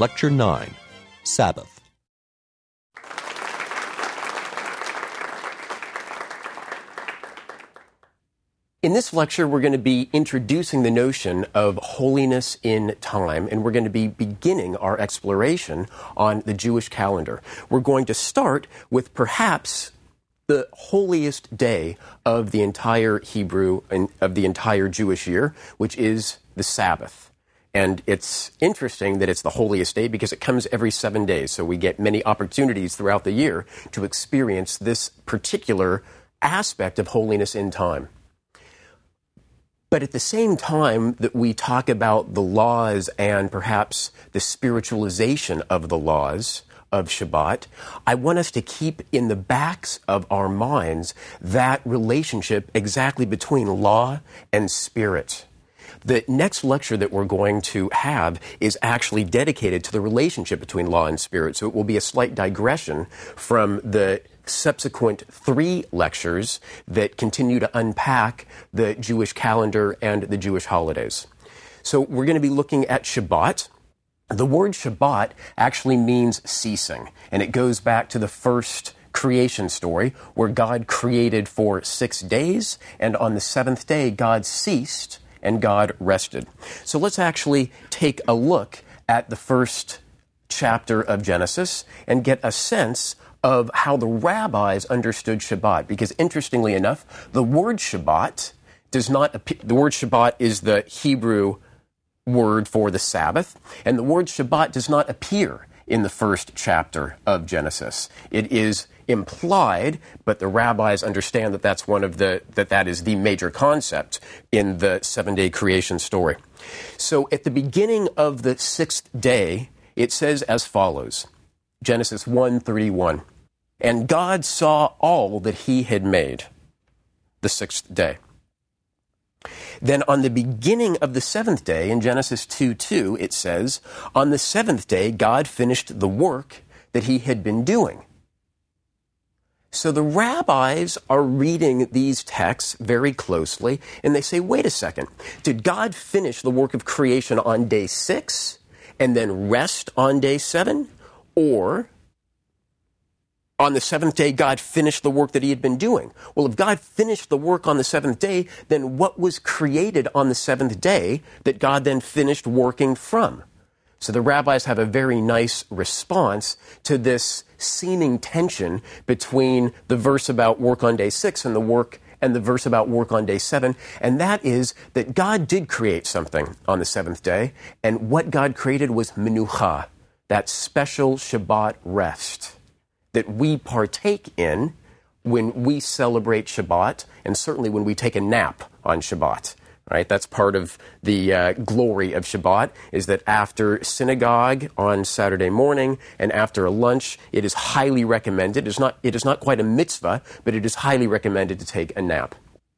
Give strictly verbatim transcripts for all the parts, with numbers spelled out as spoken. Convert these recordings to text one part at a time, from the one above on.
Lecture nine, Sabbath. In this lecture, we're going to be introducing the notion of holiness in time, and we're going to be beginning our exploration on the Jewish calendar. We're going to start with perhaps the holiest day of the entire Hebrew and of the entire Jewish year, which is the Sabbath. And it's interesting that it's the holiest day because it comes every seven days, so we get many opportunities throughout the year to experience this particular aspect of holiness in time. But at the same time that we talk about the laws and perhaps the spiritualization of the laws of Shabbat, I want us to keep in the backs of our minds that relationship exactly between law and spirit. The next lecture that we're going to have is actually dedicated to the relationship between law and spirit, so it will be a slight digression from the subsequent three lectures that continue to unpack the Jewish calendar and the Jewish holidays. So we're going to be looking at Shabbat. The word Shabbat actually means ceasing, and it goes back to the first creation story where God created for six days, and on the seventh day God ceased and God rested. So let's actually take a look at the first chapter of Genesis and get a sense of how the rabbis understood Shabbat. Because interestingly enough, the word Shabbat does not appear, the word Shabbat is the Hebrew word for the Sabbath, and the word Shabbat does not appear in the first chapter of Genesis. It is implied, but the rabbis understand that that's one of the, that that is the major concept in the seven-day creation story. So at the beginning of the sixth day, it says as follows, Genesis one thirty-one, "And God saw all that he had made," the sixth day. Then on the beginning of the seventh day, in Genesis two two, it says, "On the seventh day, God finished the work that he had been doing." So the rabbis are reading these texts very closely, and they say, wait a second, did God finish the work of creation on day six and then rest on day seven? Or on the seventh day, God finished the work that he had been doing? Well, if God finished the work on the seventh day, then what was created on the seventh day that God then finished working from? So the rabbis have a very nice response to this seeming tension between the verse about work on day six and the work and the verse about work on day seven, and that is that God did create something on the seventh day, and what God created was menucha, that special Shabbat rest that we partake in when we celebrate Shabbat, and certainly when we take a nap on Shabbat. Right? That's part of the uh, glory of Shabbat, is that after synagogue on Saturday morning and after a lunch, it is highly recommended. It is not, it is not quite a mitzvah, but it is highly recommended to take a nap.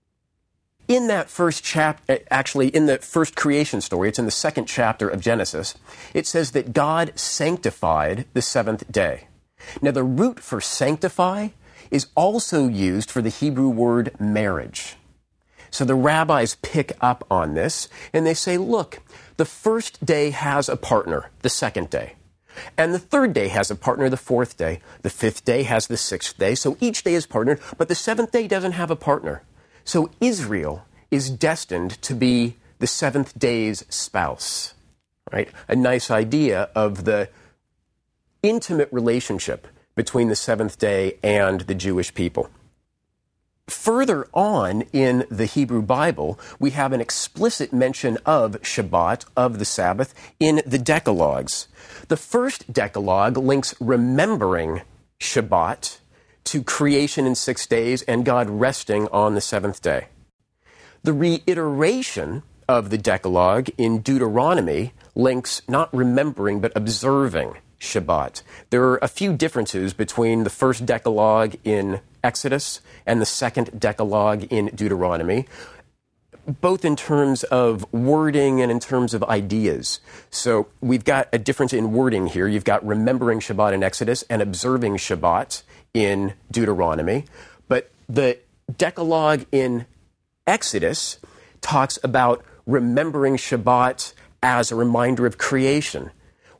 In that first chapter, actually in the first creation story, it's in the second chapter of Genesis, it says that God sanctified the seventh day. Now, the root for sanctify is also used for the Hebrew word marriage. So the rabbis pick up on this, and they say, look, the first day has a partner, the second day. And the third day has a partner, the fourth day. The fifth day has the sixth day. So each day is partnered, but the seventh day doesn't have a partner. So Israel is destined to be the seventh day's spouse. Right? A nice idea of the intimate relationship between the seventh day and the Jewish people. Further on in the Hebrew Bible, we have an explicit mention of Shabbat, of the Sabbath, in the Decalogues. The first Decalogue links remembering Shabbat to creation in six days and God resting on the seventh day. The reiteration of the Decalogue in Deuteronomy links not remembering but observing Shabbat. There are a few differences between the first Decalogue in Exodus and the second Decalogue in Deuteronomy, both in terms of wording and in terms of ideas. So we've got a difference in wording here. You've got remembering Shabbat in Exodus and observing Shabbat in Deuteronomy. But the Decalogue in Exodus talks about remembering Shabbat as a reminder of creation,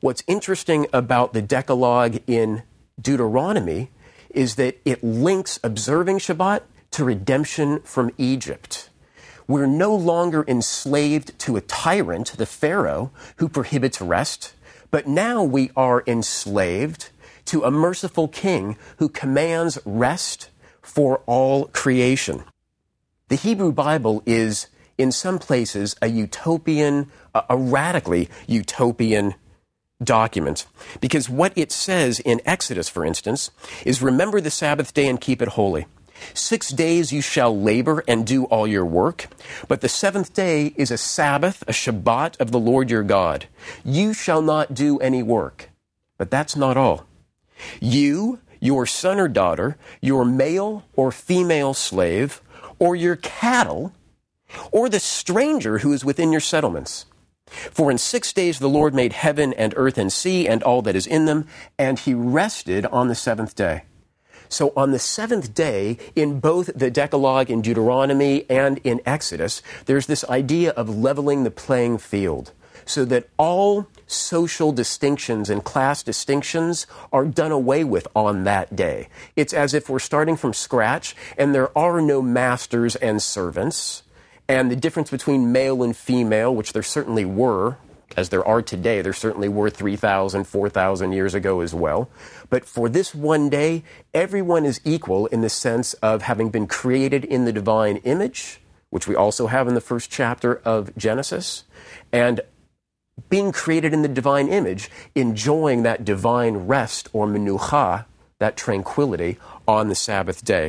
What's interesting about the Decalogue in Deuteronomy is that it links observing Shabbat to redemption from Egypt. We're no longer enslaved to a tyrant, the Pharaoh, who prohibits rest, but now we are enslaved to a merciful king who commands rest for all creation. The Hebrew Bible is, in some places, a utopian, a radically utopian document, because what it says in Exodus, for instance, is remember the Sabbath day and keep it holy. Six days you shall labor and do all your work, but the seventh day is a Sabbath, a Shabbat of the Lord your God. You shall not do any work. But that's not all. You, your son or daughter, your male or female slave, or your cattle, or the stranger who is within your settlements. For in six days the Lord made heaven and earth and sea and all that is in them, and he rested on the seventh day. So on the seventh day, in both the Decalogue in Deuteronomy and in Exodus, there's this idea of leveling the playing field so that all social distinctions and class distinctions are done away with on that day. It's as if we're starting from scratch and there are no masters and servants, and the difference between male and female, which there certainly were, as there are today, there certainly were three thousand, four thousand years ago as well. But for this one day, everyone is equal in the sense of having been created in the divine image, which we also have in the first chapter of Genesis, and being created in the divine image, enjoying that divine rest or menucha, that tranquility, on the Sabbath day.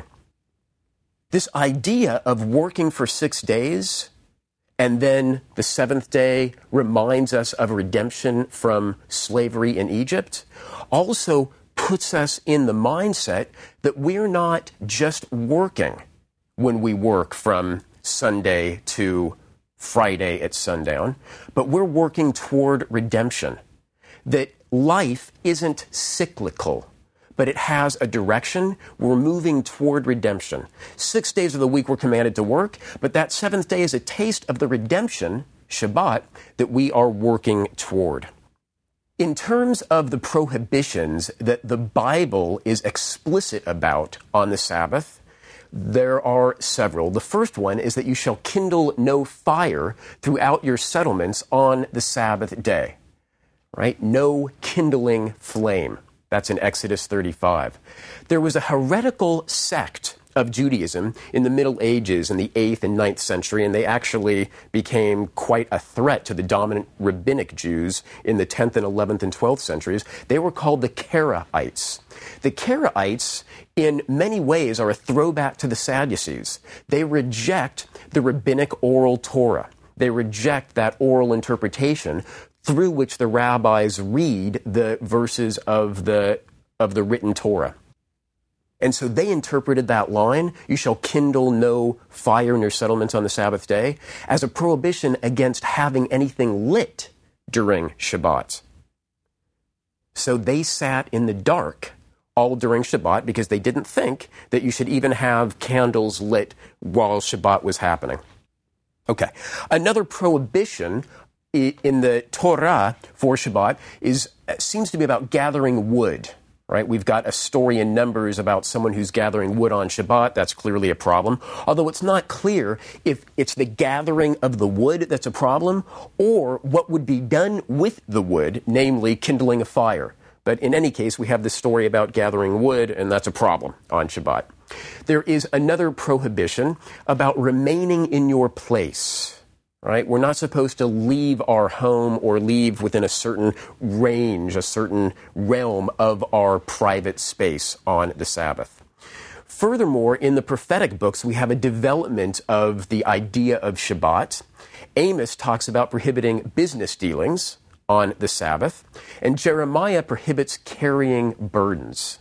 This idea of working for six days and then the seventh day reminds us of redemption from slavery in Egypt also puts us in the mindset that we're not just working when we work from Sunday to Friday at sundown, but we're working toward redemption. That life isn't cyclical, but it has a direction. We're moving toward redemption. Six days of the week we're commanded to work, but that seventh day is a taste of the redemption, Shabbat, that we are working toward. In terms of the prohibitions that the Bible is explicit about on the Sabbath, there are several. The first one is that you shall kindle no fire throughout your settlements on the Sabbath day. Right? No kindling flame. That's in Exodus thirty-five. There was a heretical sect of Judaism in the Middle Ages in the eighth and ninth century, and they actually became quite a threat to the dominant rabbinic Jews in the tenth and eleventh and twelfth centuries. They were called the Karaites. The Karaites, in many ways, are a throwback to the Sadducees. They reject the rabbinic oral Torah. They reject that oral interpretation through which the rabbis read the verses of the of the written Torah. And so they interpreted that line, you shall kindle no fire in your settlements on the Sabbath day, as a prohibition against having anything lit during Shabbat. So they sat in the dark all during Shabbat because they didn't think that you should even have candles lit while Shabbat was happening. Okay, another prohibition in the Torah for Shabbat is seems to be about gathering wood, right? We've got a story in Numbers about someone who's gathering wood on Shabbat. That's clearly a problem. Although it's not clear if it's the gathering of the wood that's a problem or what would be done with the wood, namely kindling a fire. But in any case, we have this story about gathering wood, and that's a problem on Shabbat. There is another prohibition about remaining in your place. Right? We're not supposed to leave our home or leave within a certain range, a certain realm of our private space on the Sabbath. Furthermore, in the prophetic books, we have a development of the idea of Shabbat. Amos talks about prohibiting business dealings on the Sabbath, and Jeremiah prohibits carrying burdens.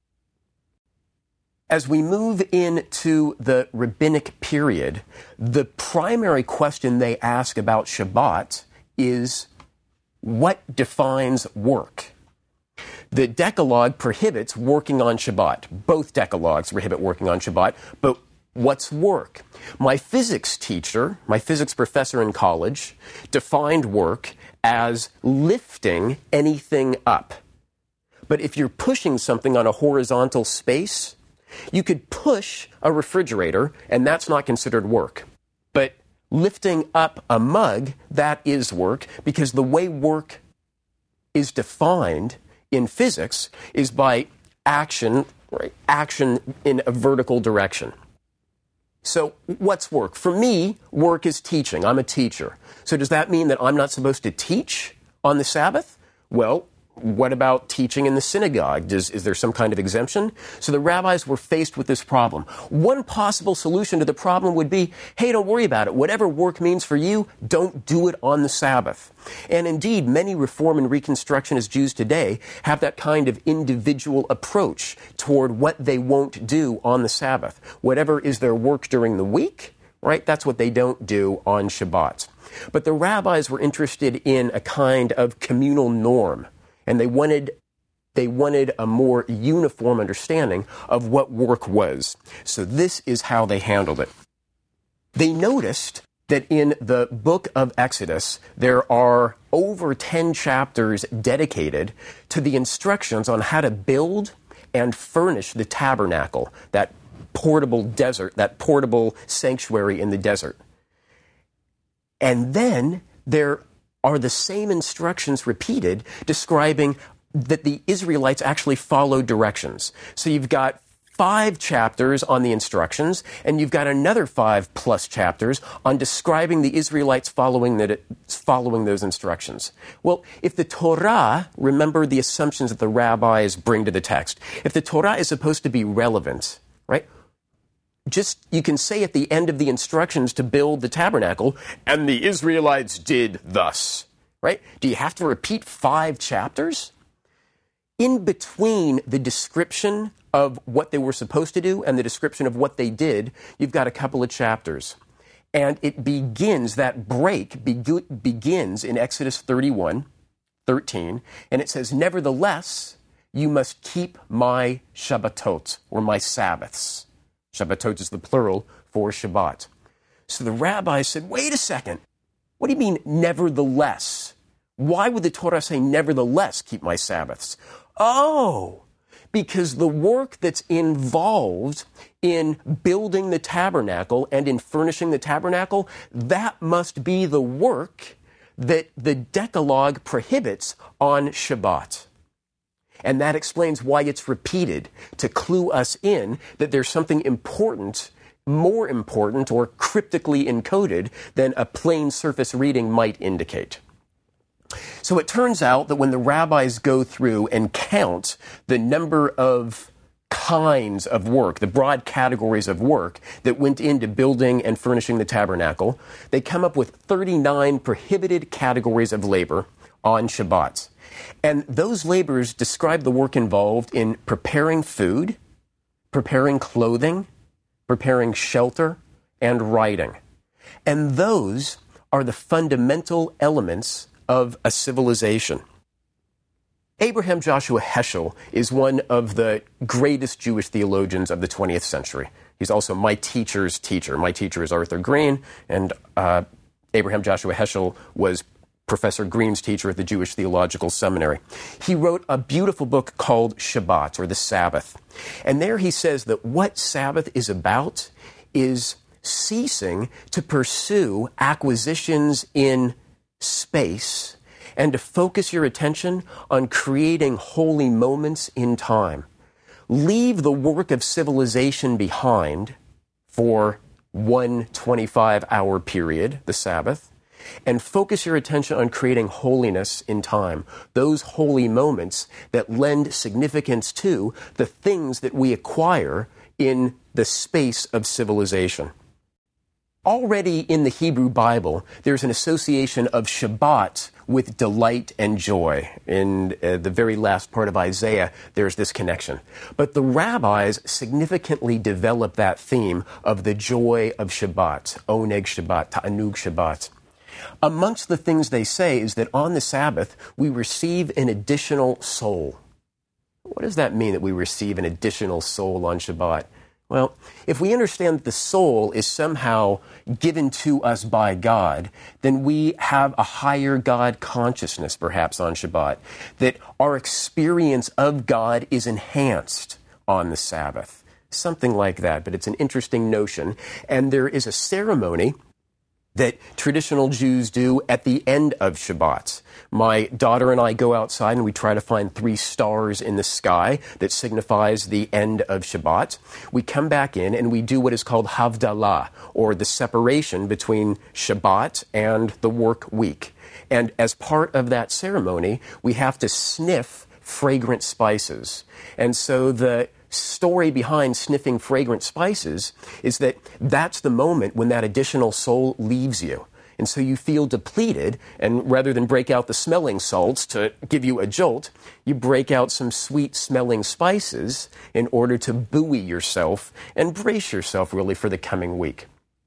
As we move into the rabbinic period, the primary question they ask about Shabbat is, what defines work? The Decalogue prohibits working on Shabbat. Both Decalogues prohibit working on Shabbat, but what's work? My physics teacher, my physics professor in college, defined work as lifting anything up. But if you're pushing something on a horizontal space, you could push a refrigerator, and that's not considered work. But lifting up a mug, that is work, because the way work is defined in physics is by action, right? Action in a vertical direction. So what's work? For me, work is teaching. I'm a teacher. So does that mean that I'm not supposed to teach on the Sabbath? Well, what about teaching in the synagogue? Does, is there some kind of exemption? So the rabbis were faced with this problem. One possible solution to the problem would be, hey, don't worry about it. Whatever work means for you, don't do it on the Sabbath. And indeed, many Reform and Reconstructionist Jews today have that kind of individual approach toward what they won't do on the Sabbath. Whatever is their work during the week, right, that's what they don't do on Shabbat. But the rabbis were interested in a kind of communal norm. And they wanted they wanted a more uniform understanding of what work was. So this is how they handled it. They noticed that in the book of Exodus, there are over ten chapters dedicated to the instructions on how to build and furnish the tabernacle, that portable desert, that portable sanctuary in the desert. And then there are the same instructions repeated describing that the Israelites actually followed directions. So you've got five chapters on the instructions, and you've got another five plus chapters on describing the Israelites following that, following those instructions. Well, if the Torah, remember the assumptions that the rabbis bring to the text, if the Torah is supposed to be relevant, right? Just, you can say at the end of the instructions to build the tabernacle, and the Israelites did thus, right? Do you have to repeat five chapters? In between the description of what they were supposed to do and the description of what they did, you've got a couple of chapters. And it begins, that break be- begins in Exodus thirty-one, thirteen, and it says, nevertheless, you must keep my Shabbatot, or my Sabbaths. Shabbatot is the plural for Shabbat. So the rabbis said, wait a second. What do you mean, nevertheless? Why would the Torah say, nevertheless, keep my Sabbaths? Oh, because the work that's involved in building the tabernacle and in furnishing the tabernacle, that must be the work that the Decalogue prohibits on Shabbat. And that explains why it's repeated, to clue us in that there's something important, more important or cryptically encoded than a plain surface reading might indicate. So it turns out that when the rabbis go through and count the number of kinds of work, the broad categories of work that went into building and furnishing the tabernacle, they come up with thirty-nine prohibited categories of labor on Shabbat. And those labors describe the work involved in preparing food, preparing clothing, preparing shelter, and writing. And those are the fundamental elements of a civilization. Abraham Joshua Heschel is one of the greatest Jewish theologians of the twentieth century. He's also my teacher's teacher. My teacher is Arthur Green, and uh, Abraham Joshua Heschel was Professor Green's teacher at the Jewish Theological Seminary. He wrote a beautiful book called Shabbat, or the Sabbath. And there he says that what Sabbath is about is ceasing to pursue acquisitions in space and to focus your attention on creating holy moments in time. Leave the work of civilization behind for one twenty-five hour period, the Sabbath, and focus your attention on creating holiness in time, those holy moments that lend significance to the things that we acquire in the space of civilization. Already in the Hebrew Bible, there's an association of Shabbat with delight and joy. In uh, the very last part of Isaiah, there's this connection. But the rabbis significantly develop that theme of the joy of Shabbat, Oneg Shabbat, Ta'anug Shabbat. Amongst the things they say is that on the Sabbath, we receive an additional soul. What does that mean, that we receive an additional soul on Shabbat? Well, if we understand that the soul is somehow given to us by God, then we have a higher God consciousness, perhaps, on Shabbat, that our experience of God is enhanced on the Sabbath. Something like that, but it's an interesting notion. And there is a ceremony that traditional Jews do at the end of Shabbat. My daughter and I go outside and we try to find three stars in the sky that signifies the end of Shabbat. We come back in and we do what is called Havdalah, or the separation between Shabbat and the work week. And as part of that ceremony, we have to sniff fragrant spices. And so the story behind sniffing fragrant spices is that that's the moment when that additional soul leaves you. And so you feel depleted, and rather than break out the smelling salts to give you a jolt, you break out some sweet-smelling spices in order to buoy yourself and brace yourself, really, for the coming week.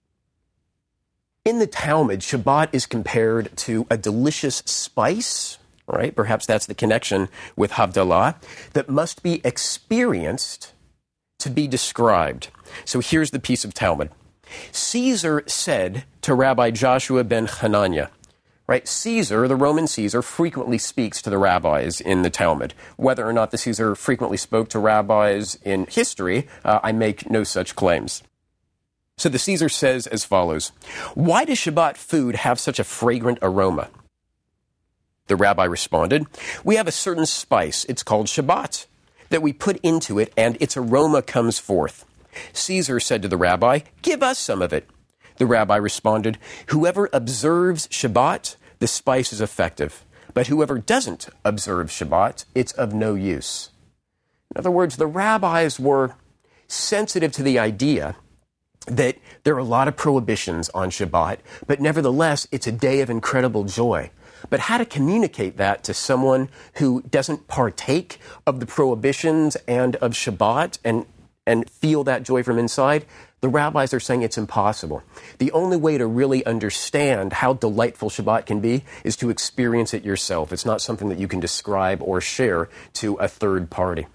In the Talmud, Shabbat is compared to a delicious spice, right? Perhaps that's the connection with Havdalah, that must be experienced to be described. So here's the piece of Talmud. Caesar said to Rabbi Joshua ben Hananiah, right? Caesar, the Roman Caesar, frequently speaks to the rabbis in the Talmud. Whether or not the Caesar frequently spoke to rabbis in history, uh, I make no such claims. So the Caesar says as follows, "Why does Shabbat food have such a fragrant aroma?" The rabbi responded, "We have a certain spice, it's called Shabbat, that we put into it and its aroma comes forth." Caesar said to the rabbi, "Give us some of it." The rabbi responded, "Whoever observes Shabbat, the spice is effective. But whoever doesn't observe Shabbat, it's of no use." In other words, the rabbis were sensitive to the idea that there are a lot of prohibitions on Shabbat, but nevertheless, it's a day of incredible joy. But how to communicate that to someone who doesn't partake of the prohibitions and of Shabbat and, and feel that joy from inside, the rabbis are saying it's impossible. The only way to really understand how delightful Shabbat can be is to experience it yourself. It's not something that you can describe or share to a third party.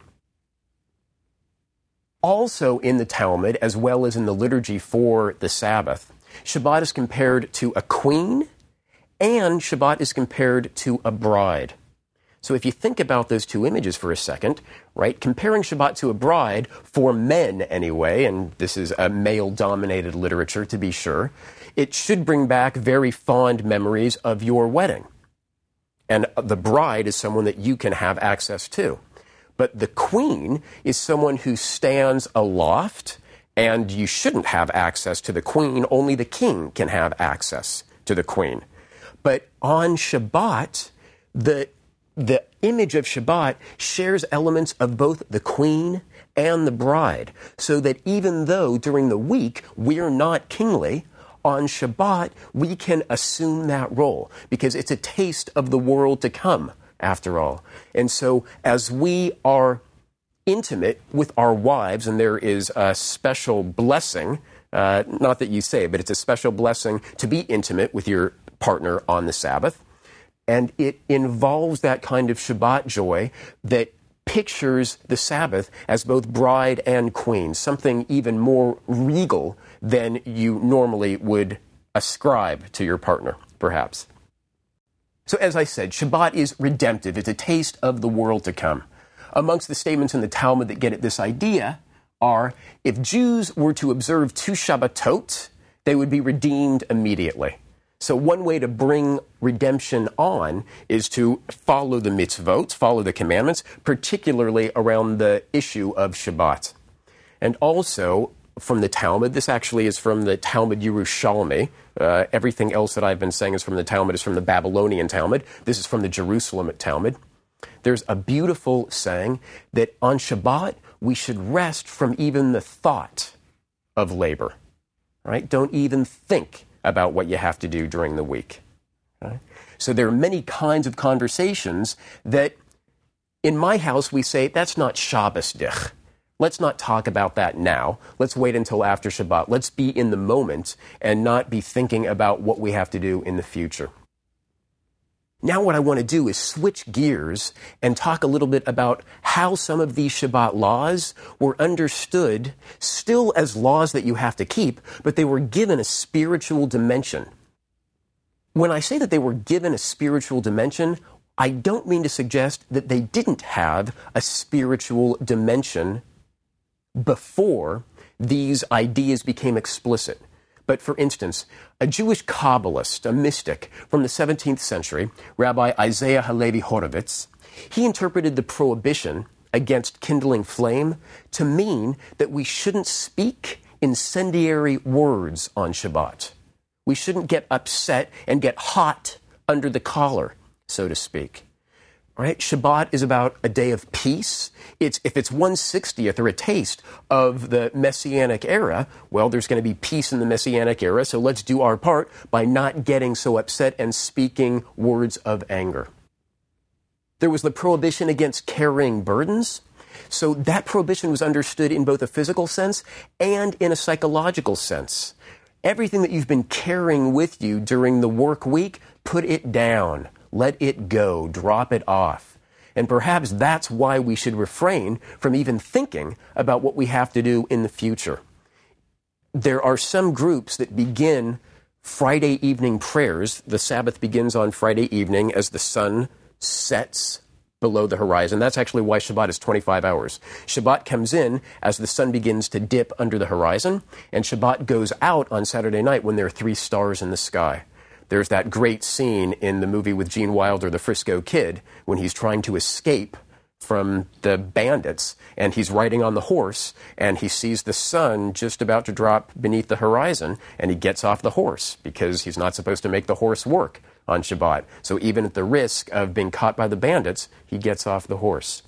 Also in the Talmud, as well as in the liturgy for the Sabbath, Shabbat is compared to a queen, and Shabbat is compared to a bride. So if you think about those two images for a second, right, comparing Shabbat to a bride, for men anyway, and this is a male-dominated literature to be sure, it should bring back very fond memories of your wedding. And the bride is someone that you can have access to. But the queen is someone who stands aloft, and you shouldn't have access to the queen. Only the king can have access to the queen. But on Shabbat, the, the image of Shabbat shares elements of both the queen and the bride, so that even though during the week we're not kingly, on Shabbat we can assume that role, because it's a taste of the world to come, after all. And so as we are intimate with our wives, and there is a special blessing, uh, not that you say, but it's a special blessing to be intimate with your partner on the Sabbath, and it involves that kind of Shabbat joy that pictures the Sabbath as both bride and queen, something even more regal than you normally would ascribe to your partner, perhaps. So as I said, Shabbat is redemptive. It's a taste of the world to come. Amongst the statements in the Talmud that get at this idea are, if Jews were to observe two Shabbatot, they would be redeemed immediately. So one way to bring redemption on is to follow the mitzvot, follow the commandments, particularly around the issue of Shabbat. And also, from the Talmud, this actually is from the Talmud Yerushalmi. Uh, everything else that I've been saying is from the Talmud, is from the Babylonian Talmud. This is from the Jerusalem Talmud. There's a beautiful saying that on Shabbat, we should rest from even the thought of labor. Right? Don't even think about what you have to do during the week. Right? So there are many kinds of conversations that, in my house, we say, that's not Shabbos dich. Let's not talk about that now. Let's wait until after Shabbat. Let's be in the moment and not be thinking about what we have to do in the future. Now what I want to do is switch gears and talk a little bit about how some of these Shabbat laws were understood still as laws that you have to keep, but they were given a spiritual dimension. When I say that they were given a spiritual dimension, I don't mean to suggest that they didn't have a spiritual dimension before these ideas became explicit. But for instance, a Jewish Kabbalist, a mystic from the seventeenth century, Rabbi Isaiah Halevi Horovitz, he interpreted the prohibition against kindling flame to mean that we shouldn't speak incendiary words on Shabbat. We shouldn't get upset and get hot under the collar, so to speak. Right? Shabbat is about a day of peace. It's, if it's one sixtieth or a taste of the Messianic era, well, there's going to be peace in the Messianic era, so let's do our part by not getting so upset and speaking words of anger. There was the prohibition against carrying burdens. So that prohibition was understood in both a physical sense and in a psychological sense. Everything that you've been carrying with you during the work week, put it down. Let it go. Drop it off. And perhaps that's why we should refrain from even thinking about what we have to do in the future. There are some groups that begin Friday evening prayers. The Sabbath begins on Friday evening as the sun sets below the horizon. That's actually why Shabbat is twenty-five hours. Shabbat comes in as the sun begins to dip under the horizon, and Shabbat goes out on Saturday night when there are three stars in the sky. There's that great scene in the movie with Gene Wilder, The Frisco Kid, when he's trying to escape from the bandits, and he's riding on the horse, and he sees the sun just about to drop beneath the horizon, and he gets off the horse because he's not supposed to make the horse work on Shabbat. So even at the risk of being caught by the bandits, he gets off the horse.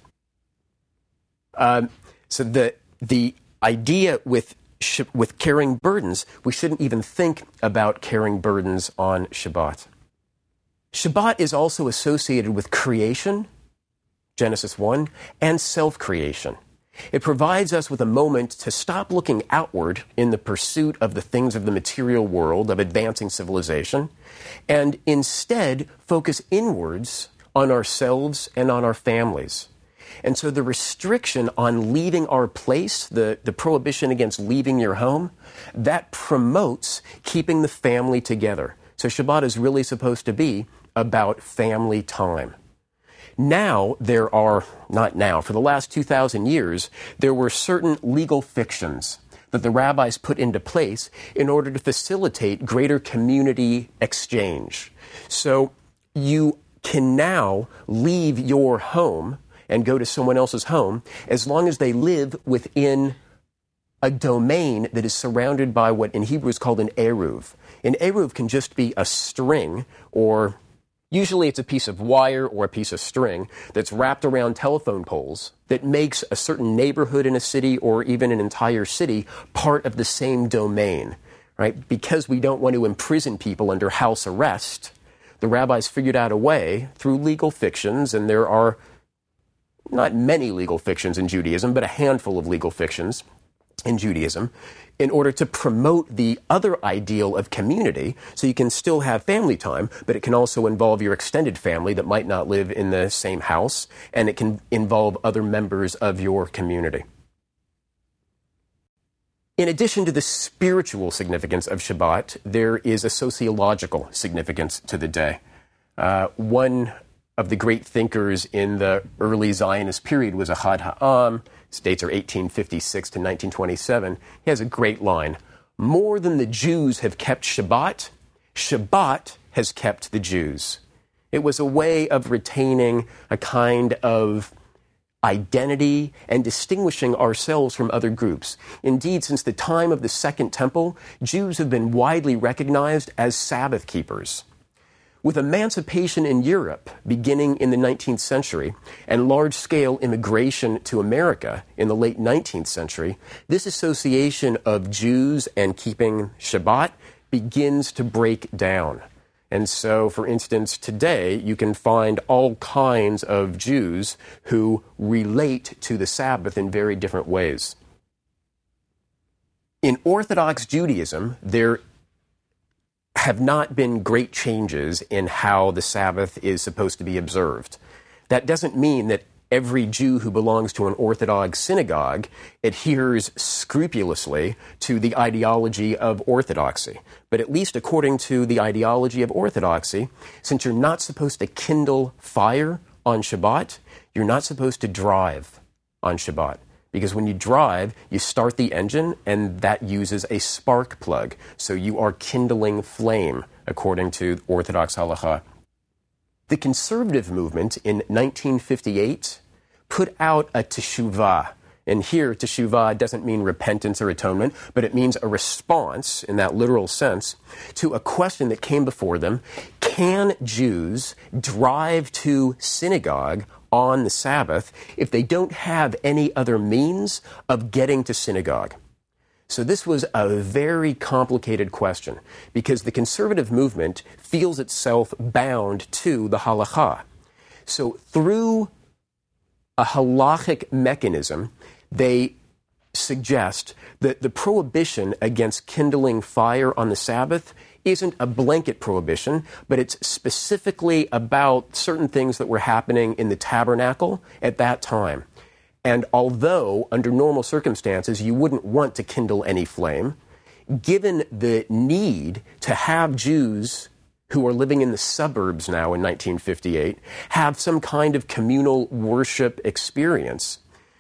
Um, so the the idea with with carrying burdens, we shouldn't even think about carrying burdens on Shabbat. Shabbat is also associated with creation, Genesis one, and self-creation. It provides us with a moment to stop looking outward in the pursuit of the things of the material world, of advancing civilization, and instead focus inwards on ourselves and on our families. And so the restriction on leaving our place, the, the prohibition against leaving your home, that promotes keeping the family together. So Shabbat is really supposed to be about family time. Now there are, not now, for the last two thousand years, there were certain legal fictions that the rabbis put into place in order to facilitate greater community exchange. So you can now leave your home and go to someone else's home as long as they live within a domain that is surrounded by what in Hebrew is called an eruv. An eruv can just be a string, or usually it's a piece of wire or a piece of string that's wrapped around telephone poles that makes a certain neighborhood in a city or even an entire city part of the same domain, right? Because we don't want to imprison people under house arrest, the rabbis figured out a way through legal fictions, and there are not many legal fictions in Judaism, but a handful of legal fictions in Judaism, in order to promote the other ideal of community. So you can still have family time, but it can also involve your extended family that might not live in the same house, and it can involve other members of your community. In addition to the spiritual significance of Shabbat, there is a sociological significance to the day. Uh, one of the great thinkers in the early Zionist period was Ahad Ha'am. His dates are eighteen fifty-six to nineteen twenty-seven. He has a great line. More than the Jews have kept Shabbat, Shabbat has kept the Jews. It was a way of retaining a kind of identity and distinguishing ourselves from other groups. Indeed, since the time of the Second Temple, Jews have been widely recognized as Sabbath keepers. With emancipation in Europe beginning in the nineteenth century and large-scale immigration to America in the late nineteenth century, this association of Jews and keeping Shabbat begins to break down. And so, for instance, today you can find all kinds of Jews who relate to the Sabbath in very different ways. In Orthodox Judaism, there have not been great changes in how the Sabbath is supposed to be observed. That doesn't mean that every Jew who belongs to an Orthodox synagogue adheres scrupulously to the ideology of Orthodoxy. But at least according to the ideology of Orthodoxy, since you're not supposed to kindle fire on Shabbat, you're not supposed to drive on Shabbat. Because when you drive, you start the engine, and that uses a spark plug. So you are kindling flame, according to Orthodox halakha. The conservative movement in nineteen fifty-eight put out a teshuvah. And here, teshuvah doesn't mean repentance or atonement, but it means a response, in that literal sense, to a question that came before them. Can Jews drive to synagogue on the Sabbath if they don't have any other means of getting to synagogue? So this was a very complicated question, because the conservative movement feels itself bound to the halakha. So through a halachic mechanism, they suggest that the prohibition against kindling fire on the Sabbath isn't a blanket prohibition, but it's specifically about certain things that were happening in the tabernacle at that time. And although, under normal circumstances, you wouldn't want to kindle any flame, given the need to have Jews who are living in the suburbs now in nineteen fifty-eight have some kind of communal worship experience,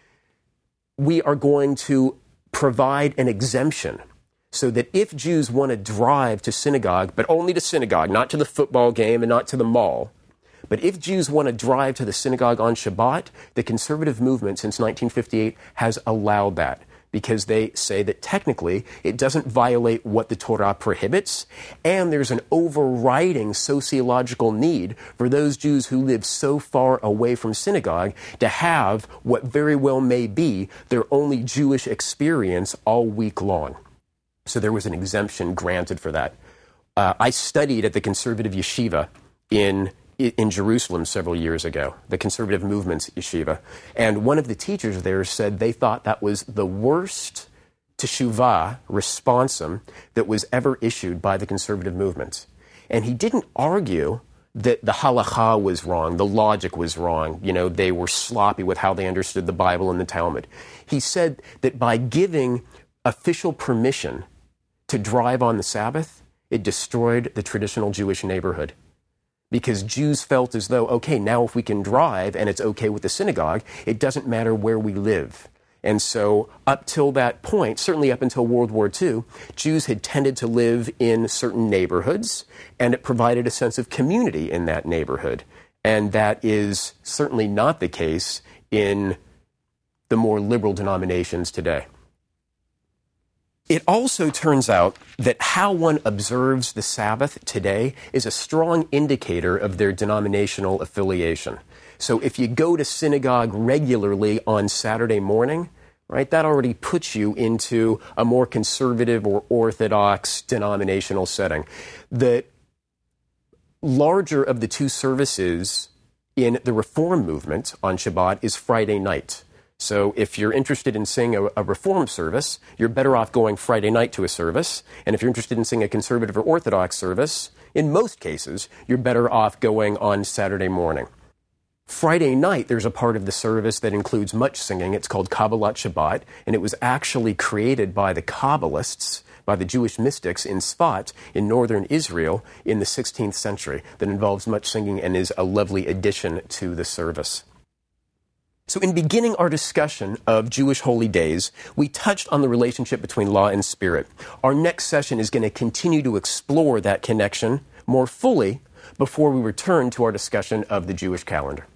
we are going to provide an exemption so that if Jews want to drive to synagogue, but only to synagogue, not to the football game and not to the mall, but if Jews want to drive to the synagogue on Shabbat, the conservative movement since nineteen fifty-eight has allowed that, because they say that technically it doesn't violate what the Torah prohibits, and there's an overriding sociological need for those Jews who live so far away from synagogue to have what very well may be their only Jewish experience all week long. So there was an exemption granted for that. Uh, I studied at the conservative yeshiva in in Jerusalem several years ago, the conservative movement's yeshiva. And one of the teachers there said they thought that was the worst teshuvah responsum that was ever issued by the conservative movement. And he didn't argue that the halakha was wrong, the logic was wrong, you know, they were sloppy with how they understood the Bible and the Talmud. He said that by giving official permission to drive on the Sabbath, it destroyed the traditional Jewish neighborhood. Because Jews felt as though, okay, now if we can drive and it's okay with the synagogue, it doesn't matter where we live. And so up till that point, certainly up until World War Two, Jews had tended to live in certain neighborhoods, and it provided a sense of community in that neighborhood. And that is certainly not the case in the more liberal denominations today. It also turns out that how one observes the Sabbath today is a strong indicator of their denominational affiliation. So if you go to synagogue regularly on Saturday morning, right, that already puts you into a more conservative or orthodox denominational setting. The larger of the two services in the Reform movement on Shabbat is Friday night. So if you're interested in seeing a, a Reform service, you're better off going Friday night to a service. And if you're interested in seeing a conservative or Orthodox service, in most cases, you're better off going on Saturday morning. Friday night, there's a part of the service that includes much singing. It's called Kabbalat Shabbat, and it was actually created by the Kabbalists, by the Jewish mystics in Sfat in northern Israel in the sixteenth century, that involves much singing and is a lovely addition to the service. So in beginning our discussion of Jewish holy days, we touched on the relationship between law and spirit. Our next session is going to continue to explore that connection more fully before we return to our discussion of the Jewish calendar.